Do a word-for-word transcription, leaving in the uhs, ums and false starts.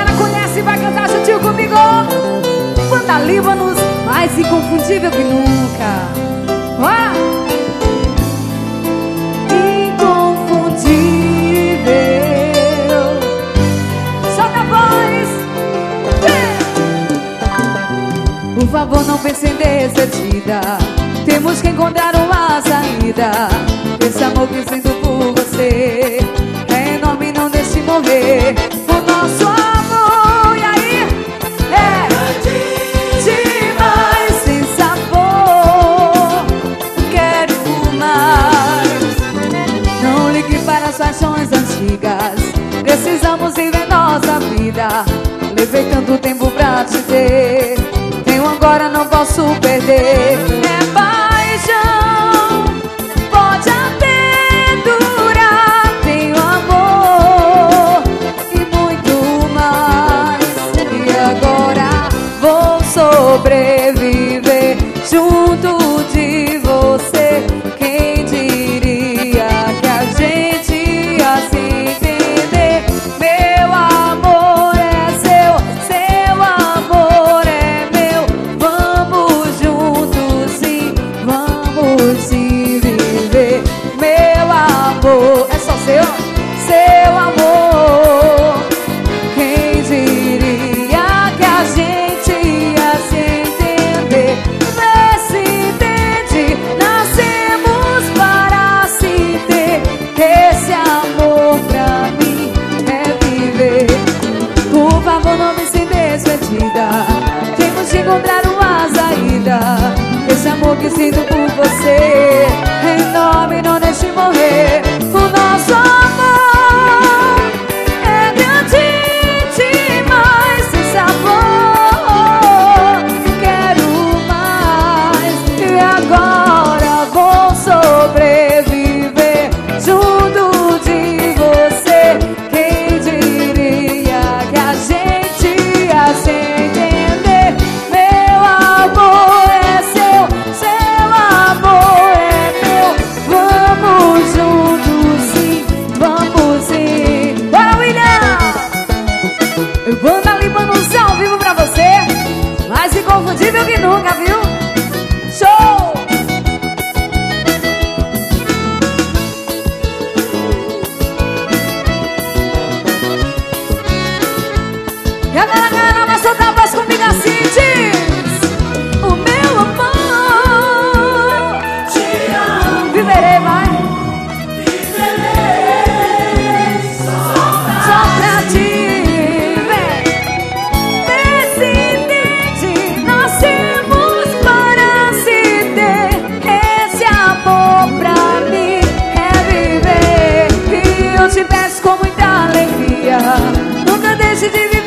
galera conhece, vai cantar juntinho comigo. Banda Líbanos, mais inconfundível que nunca. Ah! Inconfundível. Solta a voz. Por favor, não pense em despedida. Temos que encontrar uma saída. Esse amor que sinto por você é enorme, não deixe morrer o nosso amor. E aí? É demais, sem sabor. Quero mais. Não ligue para as paixões antigas. Precisamos viver nossa vida. Levei tanto tempo pra te ter. Tenho agora, não posso perder. É paixão, pode até durar. Tenho amor e muito mais. E agora vou sobreviver junto de você. Quem diria que a gente ia se entender? Meu amor é seu, seu amor é meu. Vamos juntos sim, vamos sim viver. Meu amor é só seu, seu amor. Quem diria que a gente ia se entender? Vê se entende, nascemos para se ter. Esse amor pra mim é viver. Por favor, não me se despedida. Temos que encontrar uma saída. Esse amor que sinto por você é enorme, não deixe morrer o nosso amor. É grande demais, sem sabor. Quero mais. E agora vou sobreviver junto de você. Quem diria que a gente ia se entender? Meu amor é seu, seu amor é meu. Vamos juntos sim, vamos sim. Bora, William! Banda Líbanos ao vivo pra você. Mais inconfundível que nunca, viu? Show! E agora, galera, vai soltar a voz comigo assim, diz: o meu amor, te amo. Viverei, vai. Viverei só pra ti, vem. Vê se entende, nascemos para se ter. Esse amor pra mim é viver. E eu te peço com muita alegria, nunca deixe de viver.